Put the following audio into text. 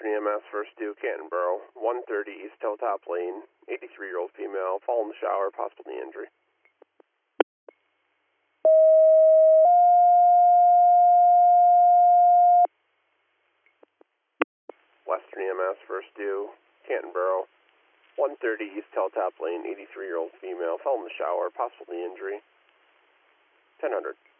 Western EMS first due, Cantonboro, 130 East Hilltop Lane, 83-year-old female, fall in the shower, possible knee injury. Western EMS first due, Cantonboro, 130 East Hilltop Lane, 83-year-old female, fell in the shower, possible knee injury. 1000.